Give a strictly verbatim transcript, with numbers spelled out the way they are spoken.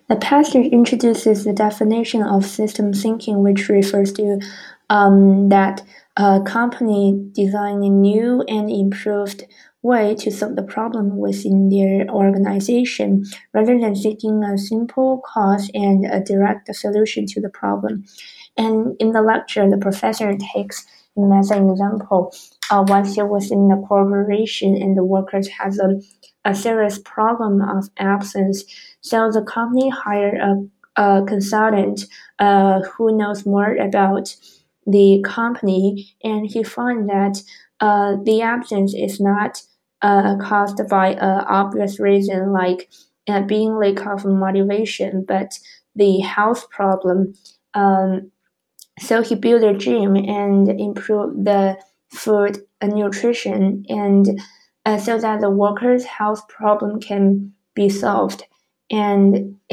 The passage introduces the definition of system thinking, which refers to um, that a company design a new and improved way to solve the problem within their organization rather than seeking a simple cause and a direct solution to the problem. And in the lecture, the professor takes him as an example. Uh, once he was in a corporation and the workers has a, a serious problem of absence, so the company hired a, a consultant uh, who knows more about the company, and he found that uh, the absence is not uh, caused by an obvious reason like uh, being lack of motivation, but the health problem. Um, so he built a gym and improved the food and nutrition, and uh, so that the workers' health problem can be solved. And